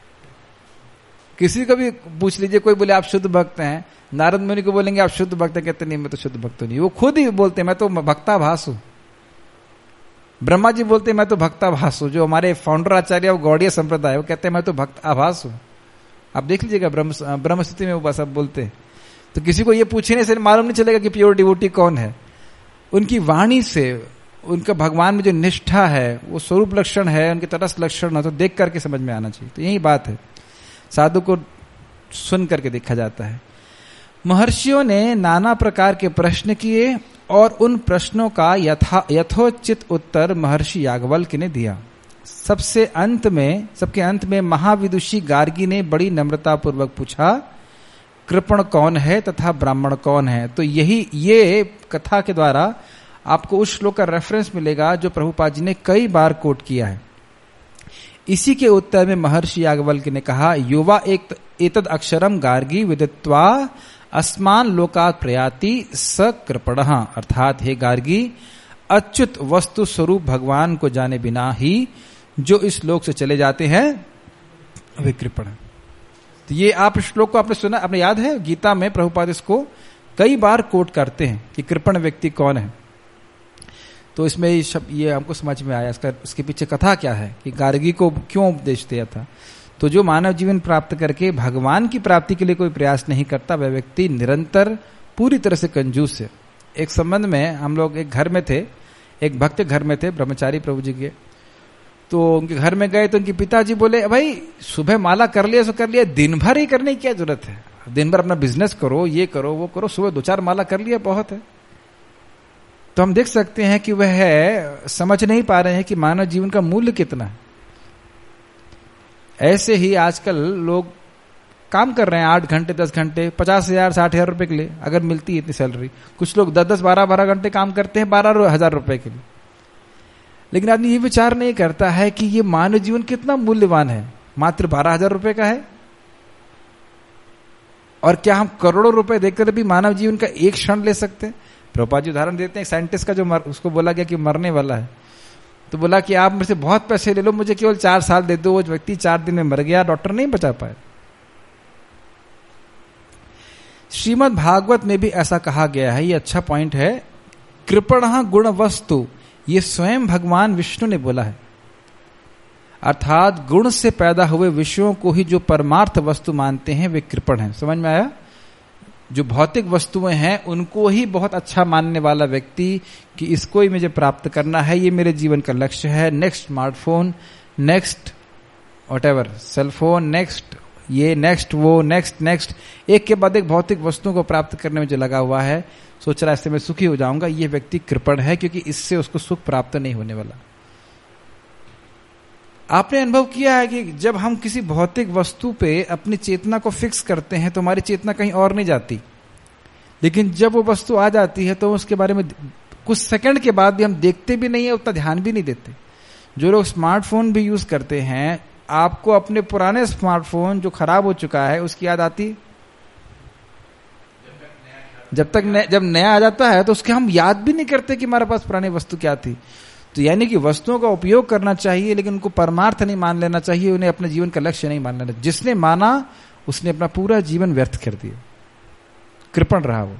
किसी को भी पूछ लीजिए, कोई बोले आप शुद्ध भक्त हैं, नारद मुनि को बोलेंगे आप शुद्ध भक्त हैं, कहते नहीं मैं तो शुद्ध भक्त नहीं। वो खुद ही बोलते मैं तो भक्ताभास हूं। ब्रह्मा जी बोलते मैं तो भक्ताभास हूं। जो हमारे फाउंडर आचार्य वो गौड़ीय संप्रदाय, वो कहते हैं मैं तो भक्त आभास हूं। आप देख लीजिएगा ब्रह्म ब्रह्म स्थिति में वो सब बोलते। तो किसी को ये पूछने से मालूम नहीं चलेगा कि प्योर डिवोटी कौन है। उनकी वाणी से, उनका भगवान में जो निष्ठा है, वो स्वरूप लक्षण है, उनके तटस्थ लक्षण है, तो देख करके समझ में आना चाहिए। तो यही बात है, साधु को सुन करके देखा जाता है। महर्षियों ने नाना प्रकार के प्रश्न किए और उन प्रश्नों का यथा यथोचित उत्तर महर्षि याज्ञवल्क्य ने दिया। सबसे अंत में सबके अंत में महाविदुषी गार्गी ने बड़ी नम्रता पूर्वक पूछा, कृपण कौन है तथा ब्राह्मण कौन है। तो यही ये कथा के द्वारा आपको उस श्लोक का रेफरेंस मिलेगा जो प्रभुपाद जी ने कई बार कोट किया है। इसी के उत्तर में महर्षि याज्ञवल्क्य ने कहा, युवा एक एतद अक्षरम गार्गी विदित्वा अस्मान लोकात् प्रयाति स कृपणः। अर्थात हे गार्गी, अच्युत वस्तु स्वरूप भगवान को जाने बिना ही जो इस लोक से चले जाते हैं वे कृपण। तो ये आप श्लोक को आपने सुना, आपने याद है, गीता में प्रभुपाद इसको कई बार कोट करते हैं कि कृपण व्यक्ति कौन है। तो इसमें ये शब्द ये हमको समझ में आया, इसका इसके पीछे कथा क्या है कि गार्गी को क्यों उपदेश दिया था। तो जो मानव जीवन प्राप्त करके भगवान की प्राप्ति के लिए कोई प्रयास नहीं करता, वह व्यक्ति निरंतर पूरी तरह से कंजूस है। एक संबंध में हम लोग एक घर में थे, एक भक्त घर में थे, ब्रह्मचारी प्रभु जी के। तो उनके घर में गए तो उनके पिताजी बोले, भाई सुबह माला कर लिया सो कर लिया, दिन भर ही करने की क्या जरूरत है, दिन भर अपना बिजनेस करो, ये करो वो करो, सुबह दो चार माला कर लिया बहुत है। तो हम देख सकते हैं कि वह समझ नहीं पा रहे हैं कि मानव जीवन का मूल्य कितना है। ऐसे ही आजकल लोग काम कर रहे हैं आठ घंटे दस घंटे, पचास हजार साठ हजार रुपए के लिए, अगर मिलती है इतनी सैलरी। कुछ लोग दस दस बारह बारह घंटे काम करते हैं बारह हजार रुपए के लिए। लेकिन आदमी ये विचार नहीं करता है कि ये मानव जीवन कितना मूल्यवान है। मात्र बारह हजार रुपए का है, और क्या हम करोड़ों रुपए देकर भी मानव जीवन का एक क्षण ले सकते हैं। प्रभुपाद जी उदाहरण देते हैं, साइंटिस्ट का जो मर, उसको बोला गया कि मरने वाला है, तो बोला कि आप मेरे से बहुत पैसे ले लो, मुझे केवल चार साल दे दो। वो व्यक्ति चार दिन में मर गया, डॉक्टर नहीं बचा पाए। श्रीमद् भागवत में भी ऐसा कहा गया है, ये अच्छा पॉइंट है। कृपणः गुण वस्तु, ये स्वयं भगवान विष्णु ने बोला है। अर्थात गुण से पैदा हुए विषयों को ही जो परमार्थ वस्तु मानते हैं वे कृपण हैं। समझ में आया? जो भौतिक वस्तुएं हैं उनको ही बहुत अच्छा मानने वाला व्यक्ति कि इसको ही मुझे प्राप्त करना है, ये मेरे जीवन का लक्ष्य है। Next smartphone, next whatever cellphone, next ये, नेक्स्ट वो, नेक्स्ट नेक्स्ट एक के बाद एक भौतिक वस्तुओं को प्राप्त करने में जो लगा हुआ है, सोच रहा है इससे मैं सुखी हो जाऊंगा, ये व्यक्ति कृपण है, क्योंकि इससे उसको सुख प्राप्त नहीं होने वाला। आपने अनुभव किया है कि जब हम किसी भौतिक वस्तु पे अपनी चेतना को फिक्स करते हैं तो हमारी चेतना कहीं और नहीं जाती। लेकिन जब वो वस्तु आ जाती है तो उसके बारे में कुछ सेकंड के बाद भी हम देखते भी नहीं है, उतना ध्यान भी नहीं देते। जो लोग स्मार्टफोन भी यूज करते हैं, आपको अपने पुराने स्मार्टफोन जो खराब हो चुका है उसकी याद आती? जब तक न, जब नया आ जाता है तो उसके हम याद भी नहीं करते कि हमारे पास पुरानी वस्तु क्या थी। तो यानी कि वस्तुओं का उपयोग करना चाहिए, लेकिन उनको परमार्थ नहीं मान लेना चाहिए, उन्हें अपने जीवन का लक्ष्य नहीं मान लेना। जिसने माना उसने अपना पूरा जीवन व्यर्थ कर दिया, कृपण रहा वो।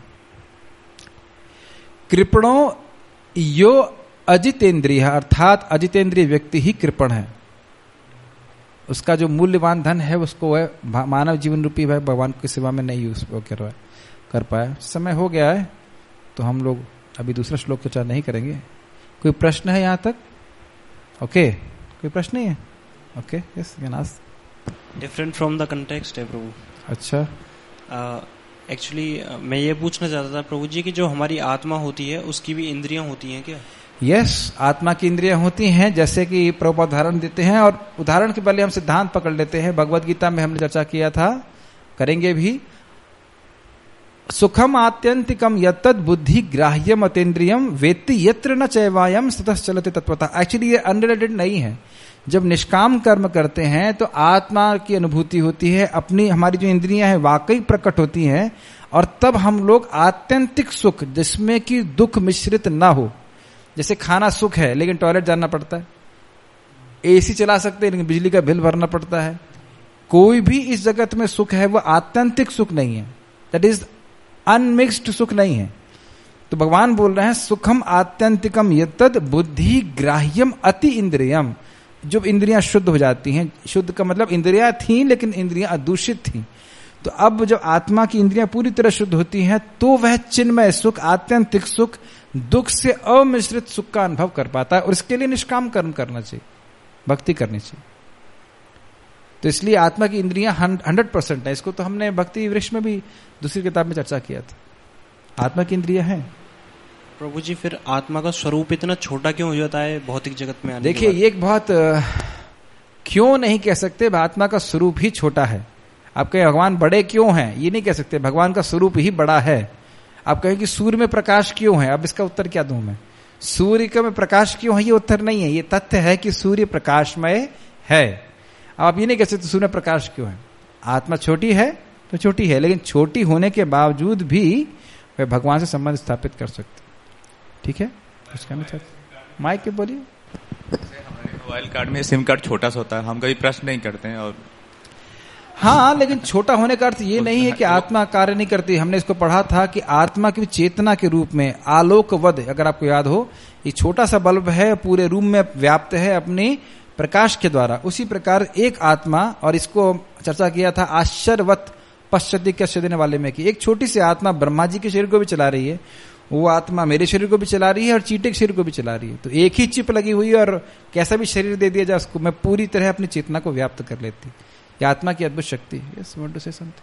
कृपणों यो अजितेंद्रिय, अर्थात अजितेंद्रिय व्यक्ति ही कृपण है। उसका जो मूल्यवान धन है उसको वह मानव जीवन रूपी वह भगवान की सेवा में नहीं यूज कर रहा है, कर पाया। समय हो गया है तो हम लोग अभी दूसरा श्लोक चर्चा नहीं करेंगे। कोई प्रश्न है यहाँ तक? ओके, कोई प्रश्न नहीं है? Okay, yes, can ask. Different from the context है प्रभु। अच्छा, एक्चुअली uh, uh, मैं ये पूछना चाहता था प्रभु जी कि जो हमारी आत्मा होती है उसकी भी इंद्रियां होती हैं क्या? यस yes, आत्मा की इंद्रियां होती हैं, जैसे कि प्रभु उदाहरण देते हैं। और उदाहरण के पहले हम सिद्धांत पकड़ लेते हैं। भगवद गीता में हमने चर्चा किया था, करेंगे भी। सुखम आत्यंतिकम यत्तद बुद्धि ग्राह्यम अतेंद्रियम वेत्ति यत्र न चैवायम सतः चलते तत्वतः। एक्चुअली ये अनरिलेटेड नहीं है। जब निष्काम कर्म करते हैं तो आत्मा की अनुभूति होती है, अपनी हमारी जो इंद्रियां हैं वाकई प्रकट होती हैं, और तब हम लोग आत्यंतिक सुख जिसमें कि दुख मिश्रित ना हो, जैसे खाना सुख है लेकिन टॉयलेट जाना पड़ता है, एसी चला सकते हैं लेकिन बिजली का बिल भरना पड़ता है, कोई भी इस जगत में सुख है वो आत्यंतिक सुख नहीं है, दैट इज अनमिक्स्ड सुख नहीं है। तो भगवान बोल रहे हैं सुखम आत्यंतिकम यत्तद बुद्धि ग्राह्यम अति इंद्रियम। जब इंद्रियां शुद्ध हो जाती हैं, शुद्ध का मतलब इंद्रियां थी लेकिन इंद्रियां अदूषित थी, तो अब जब आत्मा की इंद्रियां पूरी तरह शुद्ध होती हैं तो वह चिन्मय सुख, आत्यंतिक सुख, दुख से अमिश्रित सुख का अनुभव कर पाता है। और इसके लिए निष्काम कर्म करना चाहिए, भक्ति करनी चाहिए। तो इसलिए आत्मा की इंद्रियां हंड्रेड परसेंट है। इसको तो हमने भक्ति वृक्ष में भी दूसरी किताब में चर्चा किया था। आत्मा की इंद्रियां हैं। प्रभु जी, फिर आत्मा का स्वरूप इतना छोटा क्यों हो जाता है भौतिक जगत में आने? देखिए, ये एक बहुत क्यों नहीं कह सकते, आत्मा का स्वरूप ही छोटा है। आप कहें भगवान बड़े क्यों हैं, ये नहीं कह सकते, भगवान का स्वरूप ही बड़ा है। आप कहें कि सूर्य में प्रकाश क्यों है, अब इसका उत्तर क्या दूं मैं? सूर्य का में प्रकाश क्यों है, ये उत्तर नहीं है, ये तथ्य है कि सूर्य प्रकाशमय है। अब आप ये नहीं कह सकते सूर्य में प्रकाश क्यों है। आत्मा छोटी है तो छोटी है, लेकिन छोटी होने के बावजूद भी वह भगवान से संबंध स्थापित कर सकते। ठीक है, कुछ कहना चाहते? माइक के बोलिए। मोबाइल कार्ड में सिम कार्ड छोटा सा होता है, हम कभी प्रश्न नहीं करते हैं। और हाँ, लेकिन छोटा होने का अर्थ ये नहीं है कि आत्मा कार्य नहीं करती। हमने इसको पढ़ा था कि आत्मा की चेतना के रूप में आलोकवद, अगर आपको याद हो, ये छोटा सा बल्ब है, पूरे रूम में व्याप्त है अपनी प्रकाश के द्वारा। उसी प्रकार एक आत्मा, और इसको चर्चा किया था आश्चर्यवत पश्चाति कष्ट देने वाले में, कि एक छोटी सी आत्मा ब्रह्मा जी के शरीर को भी चला रही है, वो आत्मा मेरे शरीर को भी चला रही है और चींटी के शरीर को भी चला रही है। तो एक ही चिप लगी हुई है और कैसा भी शरीर दे दिया जाए उसको, मैं पूरी तरह अपनी चेतना को व्याप्त कर लेती। ये आत्मा की अद्भुत शक्ति है। Yes, want to say something.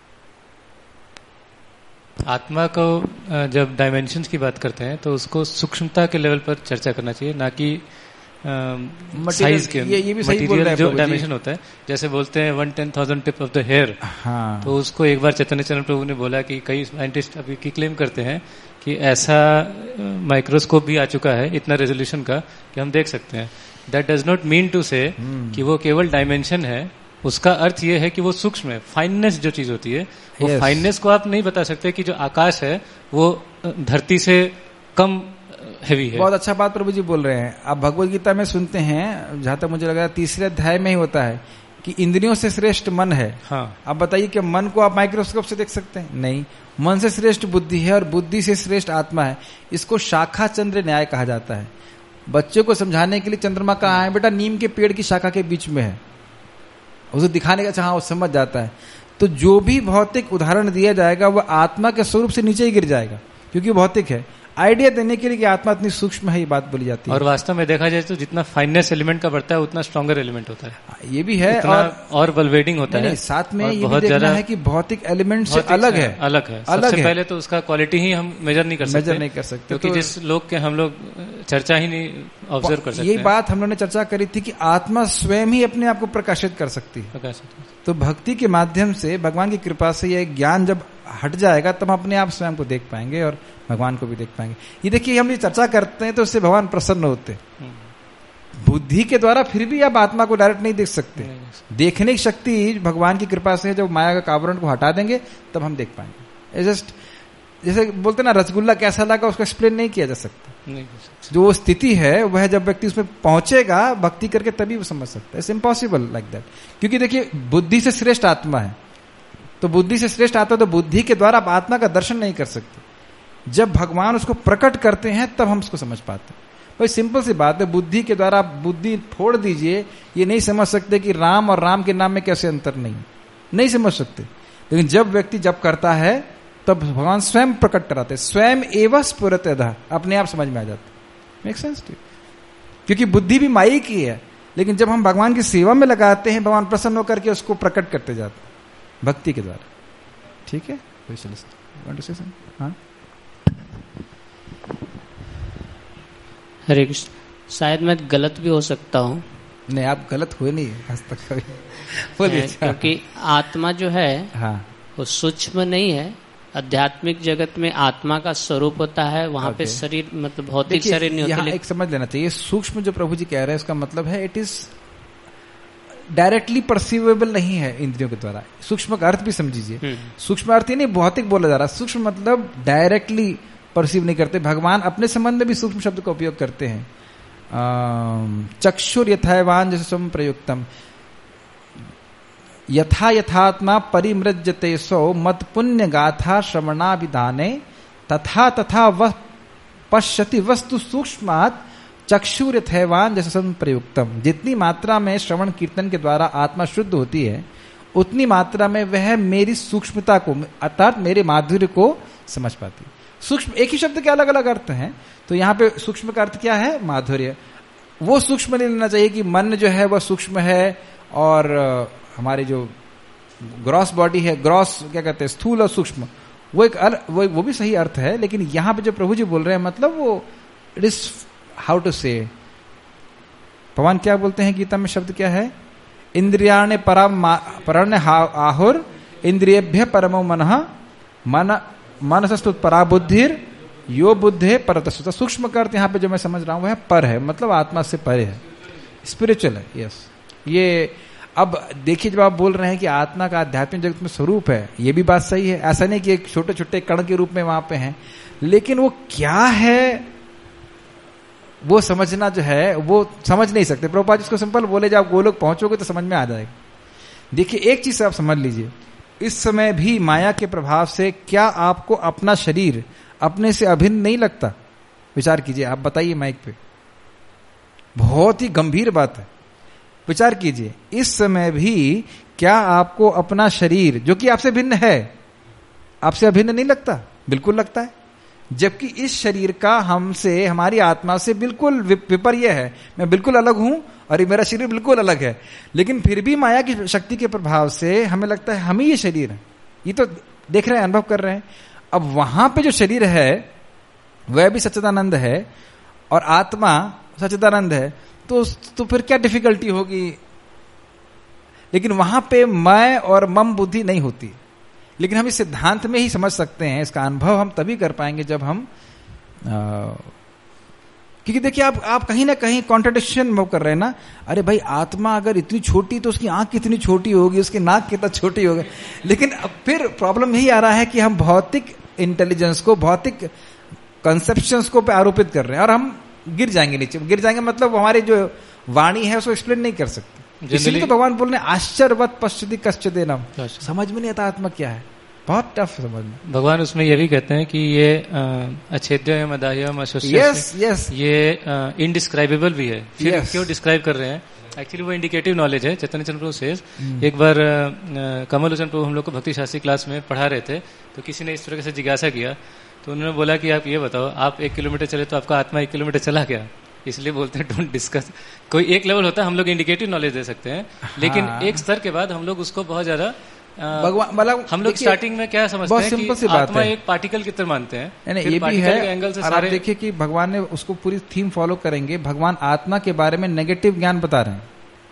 आत्मा को जब डायमेंशंस की बात करते हैं तो उसको सूक्ष्मता के लेवल पर चर्चा करना चाहिए, ना कि साइज के। ये, ये भी सही बोल रहे हैं, जो डायमेंशन होता है, जैसे बोलते हैं one ten thousand tip of the hair. हाँ, तो उसको एक बार चैतन्य चरण प्रभु ने बोला कि कई साइंटिस्ट अभी की क्लेम करते हैं कि ऐसा माइक्रोस्कोप भी आ चुका है इतना रेजोल्यूशन का कि हम देख सकते हैं। That does not mean to say कि वो केवल डायमेंशन है, उसका अर्थ ये है कि वो सूक्ष्म है। फाइननेस जो चीज होती है, वो yes. फाइननेस को आप नहीं बता सकते कि जो आकाश है वो धरती से कम हेवी है। बहुत अच्छा बात प्रभु जी बोल रहे हैं। आप भगवद गीता में सुनते हैं, जहां तक मुझे लगा तीसरे अध्याय में ही होता है कि इंद्रियों से श्रेष्ठ मन है। हाँ। आप बताइए कि मन को आप माइक्रोस्कोप से देख सकते हैं? नहीं। मन से श्रेष्ठ बुद्धि है और बुद्धि से श्रेष्ठ आत्मा है। इसको शाखा चंद्र न्याय कहा जाता है। बच्चों को समझाने के लिए चंद्रमा कहाँ है? बेटा नीम के पेड़ की शाखा के बीच में है। उसे दिखाने का चाह वो समझ जाता है। तो जो भी भौतिक उदाहरण दिया जाएगा वह आत्मा के स्वरूप से नीचे ही गिर जाएगा, क्योंकि भौतिक है। आइडिया देने के लिए कि आत्मा इतनी सूक्ष्म है, ये बात बोली जाती है। और वास्तव में देखा जाए तो जितना फाइननेस एलिमेंट का बढ़ता है उतना स्ट्रॉन्गर एलिमेंट होता है। ये भी है, और और बलवेडिंग होता नहीं, है। साथ में ये भी देखना है कि भौतिक एलिमेंट से अलग है, अलग है। अलग सबसे है। पहले तो उसका क्वालिटी ही हम मेजर नहीं कर सकते, मेजर नहीं कर सकते, क्योंकि तो जिस लोग के हम लोग चर्चा ही नहीं ऑब्जर्व कर सकते। ये बात हम लोगों ने चर्चा करी थी कि आत्मा स्वयं ही अपने आप को प्रकाशित कर सकती है। प्रकाशित। तो भक्ति के माध्यम से, भगवान की कृपा से यह ज्ञान जब हट जाएगा तब हम अपने आप स्वयं को देख पाएंगे और भगवान को भी देख पाएंगे। ये देखिए हम ये चर्चा करते हैं तो उससे भगवान प्रसन्न होते। बुद्धि के द्वारा फिर भी आप आत्मा को डायरेक्ट नहीं देख सकते, देखने की शक्ति भगवान की कृपा से जब माया का आवरण को हटा देंगे तब हम देख पाएंगे। जस्ट जैसे बोलते ना रसगुल्ला कैसा लगा उसको एक्सप्लेन नहीं किया जा सकता, नहीं जो स्थिति है वह जब व्यक्ति उसमें पहुंचेगा भक्ति करके तभी वो समझ सकता है। इट्स इम्पॉसिबल लाइक दैट, क्योंकि देखिए बुद्धि से श्रेष्ठ आत्मा है, तो बुद्धि से श्रेष्ठ आत्मा तो बुद्धि के द्वारा आप आत्मा का दर्शन नहीं कर सकते। जब भगवान उसको प्रकट करते हैं तब हम उसको समझ पाते हैं। भाई सिंपल सी बात है, बुद्धि के द्वारा आप बुद्धि फोड़ दीजिए, ये नहीं समझ सकते कि राम और राम के नाम में कैसे अंतर नहीं, नहीं समझ सकते। लेकिन जब व्यक्ति जब करता है तब भगवान स्वयं प्रकट कराते, स्वयं एवं स्फुरत अधः, अपने आप समझ में आ जाता। Make sense too? क्योंकि बुद्धि भी माई की है, लेकिन जब हम भगवान की सेवा में लगाते हैं भगवान प्रसन्न होकर के उसको प्रकट करते जाते हैं भक्ति के द्वारा। ठीक है, हाँ हरे कृष्ण। शायद मैं गलत भी हो सकता हूँ। नहीं, आप गलत हुए नहीं आज तक कभी। बोलिए। क्योंकि आत्मा जो है हाँ वो सूक्ष्म नहीं है, आध्यात्मिक जगत में आत्मा का स्वरूप होता है, वहां पे शरीर मतलब भौतिक शरीर नहीं होता। एक समझ लेना चाहिए, सूक्ष्म जो प्रभु जी कह रहे हैं उसका मतलब है इट इज डायरेक्टली परसीवेबल नहीं है इंद्रियों के द्वारा। सूक्ष्म का अर्थ भी समझिए, सूक्ष्म अर्थ ही नहीं भौतिक बोला जा रहा, सूक्ष्म मतलब डायरेक्टली परसीव नहीं करते। भगवान अपने संबंध में भी सूक्ष्म शब्द का उपयोग करते हैं। चक्षुर यथावान जैसे स्वयं प्रयुक्तम, यथा यथात्मा परिमृज्यते सो मत पुण्य गाथा श्रवणाभिधाने तथा तथा वह पश्यति वस्तु सूक्ष्मात् चक्षुर यथावान जैसे स्वयं प्रयुक्तम। जितनी मात्रा में श्रवण कीर्तन के द्वारा आत्मा शुद्ध होती है उतनी मात्रा में वह मेरी सूक्ष्मता को अर्थात मेरे माधुर्य को समझ पाती है। सूक्ष्म एक ही शब्द के अलग अलग अर्थ हैं, तो यहाँ पे सूक्ष्म का अर्थ क्या है? माधुर्य। वो सूक्ष्म नहीं लेना चाहिए कि मन जो है वह सूक्ष्म है और हमारी जो ग्रॉस बॉडी है, ग्रॉस क्या कहते हैं, स्थूल और सूक्ष्म, वो एक वो, वो भी सही अर्थ है। लेकिन यहाँ पे जो प्रभु जी बोल रहे हैं मतलब वो इट इज हाउ टू से, भगवान क्या बोलते हैं गीता में शब्द क्या है? इंद्रियाणे परम परण्य आहुर इंद्रियभ्य परमो मनः मन मनसस्तुत परा बुद्धिर यो बुद्धे परतस्तुत। सूक्ष्म का अर्थ यहाँ पे जो मैं समझ रहा हूँ वह पर है, मतलब आत्मा से परे है, स्पिरिचुअल है। यस, ये अब देखिए जब आप बोल रहे हैं कि आत्मा का आध्यात्मिक जगत में स्वरूप है, ये भी बात सही है। ऐसा नहीं कि एक छोटे छोटे कण के रूप में वहां पे है, लेकिन वो क्या है वो समझना जो है वो समझ नहीं सकते। प्रभुपाद जिसको सिंपल बोले जब आप गोलोक पहुंचोगे तो समझ में आ जाएगा। देखिए एक चीज आप समझ लीजिए, इस समय भी माया के प्रभाव से क्या आपको अपना शरीर अपने से अभिन्न नहीं लगता? विचार कीजिए, आप बताइए माइक पे, बहुत ही गंभीर बात है, विचार कीजिए। इस समय भी क्या आपको अपना शरीर जो कि आपसे भिन्न है आपसे अभिन्न नहीं लगता? बिल्कुल लगता है। जबकि इस शरीर का हमसे हमारी आत्मा से बिल्कुल विपर्य है, मैं बिल्कुल अलग हूं और ये मेरा शरीर बिल्कुल अलग है, लेकिन फिर भी माया की शक्ति के प्रभाव से हमें लगता है हम ही ये शरीर है। ये तो देख रहे हैं, अनुभव कर रहे हैं। अब वहां पे जो शरीर है वह भी सच्चिदानंद है और आत्मा सच्चिदानंद है, तो तो फिर क्या डिफिकल्टी होगी? लेकिन वहां पे मैं और मम बुद्धि नहीं होती। लेकिन हम इस सिद्धांत में ही समझ सकते हैं, इसका अनुभव हम तभी कर पाएंगे जब हम आ, क्योंकि देखिए आप आप कहीं ना कहीं कॉन्ट्रडिक्शन वो कर रहे हैं ना। अरे भाई आत्मा अगर इतनी छोटी तो उसकी आंख कितनी छोटी होगी, उसकी नाक कितना छोटी होगी। लेकिन अब फिर प्रॉब्लम यही आ रहा है कि हम भौतिक इंटेलिजेंस को, भौतिक कंसेप्शंस को पे आरोपित कर रहे हैं और हम गिर जाएंगे नीचे। गिर जाएंगे मतलब हमारी जो वाणी है उसको एक्सप्लेन नहीं कर सकते। इसलिए तो भगवान बोल रहे हैं आश्चर्यवत पश्यति कश्चिदेनम, समझ में नहीं आता आत्मा क्या है, बहुत टफ समझ में। भगवान उसमें ये भी कहते हैं कि ये अच्छेद्यम अदाह्यम अशोष्य, यस यस, ये इनडिस्क्राइबेबल भी है। फिर yes. क्यों डिस्क्राइब कर रहे हैं? एक्चुअली वो इंडिकेटिव नॉलेज है। चैतन्य चंद्र प्रभु से एक बार कमल लोचन प्रभु हम लोग को भक्ति शास्त्री क्लास में पढ़ा रहे थे, तो किसी ने इस तरह से जिज्ञासा किया, तो उन्होंने बोला कि आप ये बताओ, आप एक किलोमीटर चले तो आपका आत्मा एक किलोमीटर चला गया? इसलिए बोलते हैं डोंट डिस्कस। कोई एक लेवल होता है, हम लोग इंडिकेटिव नॉलेज दे सकते हैं, लेकिन हाँ। एक स्तर के बाद हम लोग उसको बहुत ज्यादा भगवान मतलब हम लोग स्टार्टिंग में क्या समझते हैं कि आत्मा एक पार्टिकल की तरह मानते हैं। नहीं, ये भी है। एंगल से आप देखिए कि भगवान ने उसको पूरी थीम फॉलो करेंगे। भगवान आत्मा के बारे में नेगेटिव ज्ञान बता रहे हैं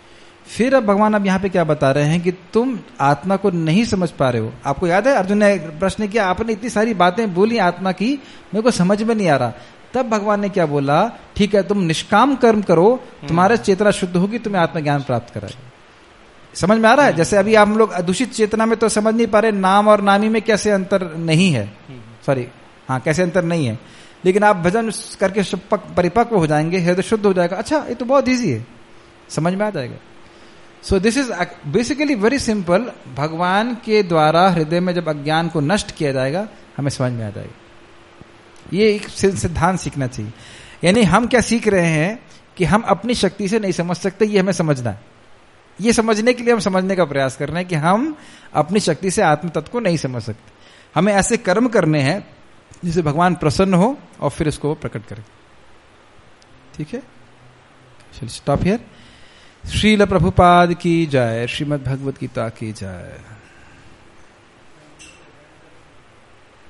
फिर अब भगवान अब यहाँ पे क्या बता रहे हैं कि तुम आत्मा को नहीं समझ पा रहे हो। आपको याद है अर्जुन ने प्रश्न किया, आपने इतनी सारी बातें बोली आत्मा की, मेरे को समझ में नहीं आ रहा। तब भगवान ने क्या बोला, ठीक है तुम निष्काम कर्म करो, तुम्हारा चेतना शुद्ध होगी, तुम्हें आत्मज्ञान प्राप्त कराएगा। समझ में आ रहा है? जैसे अभी आप लोग दूषित चेतना में तो समझ नहीं पा रहे नाम और नामी में कैसे अंतर नहीं है, सॉरी हाँ कैसे अंतर नहीं है, लेकिन आप भजन करके परिपक्व हो जाएंगे, हृदय शुद्ध हो जाएगा, अच्छा ये तो बहुत ईजी है, समझ में आ जाएगा। So this is basically very simple. भगवान के द्वारा हृदय में जब अज्ञान को नष्ट किया जाएगा हमें समझ में आ जाएगा। ये एक सिद्धांत सीखना चाहिए। यानी हम क्या सीख रहे हैं कि हम अपनी शक्ति से नहीं समझ सकते, ये हमें समझना है। ये समझने के लिए हम समझने का प्रयास कर रहे हैं कि हम अपनी शक्ति से आत्म तत्व को नहीं समझ सकते। हमें ऐसे कर्म करने हैं जिससे भगवान प्रसन्न हो और फिर इसको प्रकट करें। ठीक है, स्टॉप हियर। श्रील प्रभुपाद की जय, श्रीमद् भगवत गीता की जय।